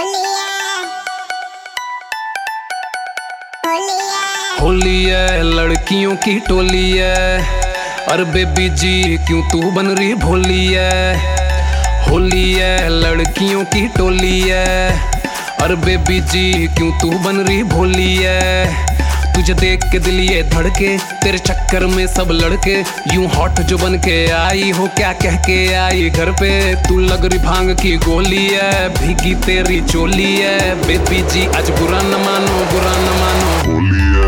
होली है लड़कियों की टोली है। अरे बेबी जी क्यों तू बन रही भोली है। होली है लड़कियों की टोली है। अरे बेबी जी क्यों तू बन रही भोली है। तुझे देख के दिल ये धड़के, तेरे चक्कर में सब लड़के यूं हॉट जो बन के आई हो, क्या कह के आई घर पे। तू लग रही भांग की गोली है, भीगी तेरी चोली है। बेबी जी आज बुरा न मानो, बुरा न मानो, होली है।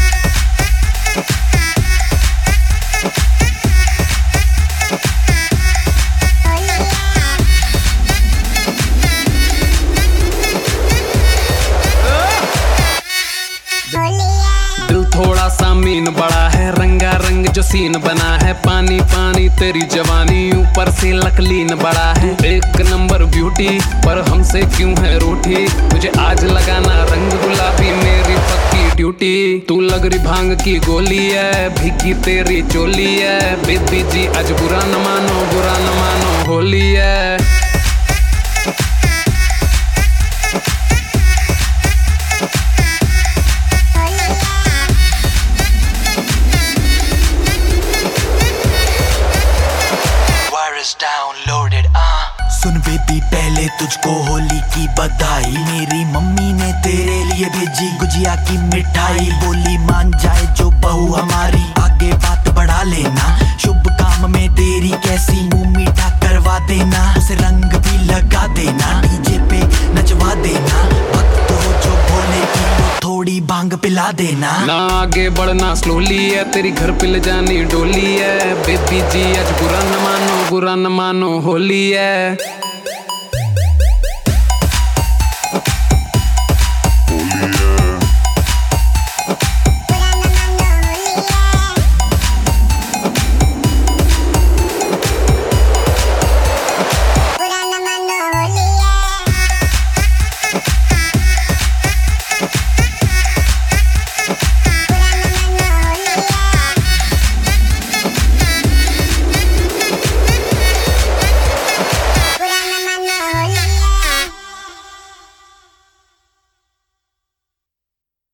दिल थोड़ा सा मीन बड़ा है, रंगा रंग जो सीन बना है। पानी पानी तेरी जवानी, ऊपर से लकलीन बड़ा है। एक नंबर ब्यूटी पर हमसे क्यों है रूठी। तुझे आज लगाना रंग गुलाबी मेरी पक्की ड्यूटी। तू लग रही भांग की गोली है, भीगी तेरी चोली है। बेबी जी आज बुरा न मानो, बुरा न मानो, होली है। डाउनलोडेड सुन बेबी पहले तुझको होली की बधाई। मेरी मम्मी ने तेरे लिए भेजी गुजिया की मिठाई। बोली मान जाए जो बहू हमारी, आगे बात बढ़ा लेना। शुभ काम में देरी कैसी, मुंह मीठा करवा देना। उसे रंग भी लगा देना, डीजे पे नचवा देना। भक्त हो जो भोले की वो थोड़ी भांग पिला देना। ना आगे बढ़ना स्लोली है, तेरी घर पे ले जानी डोली है। बेबी जी आज बुरा न मानो, बुरा न मानो, होली है।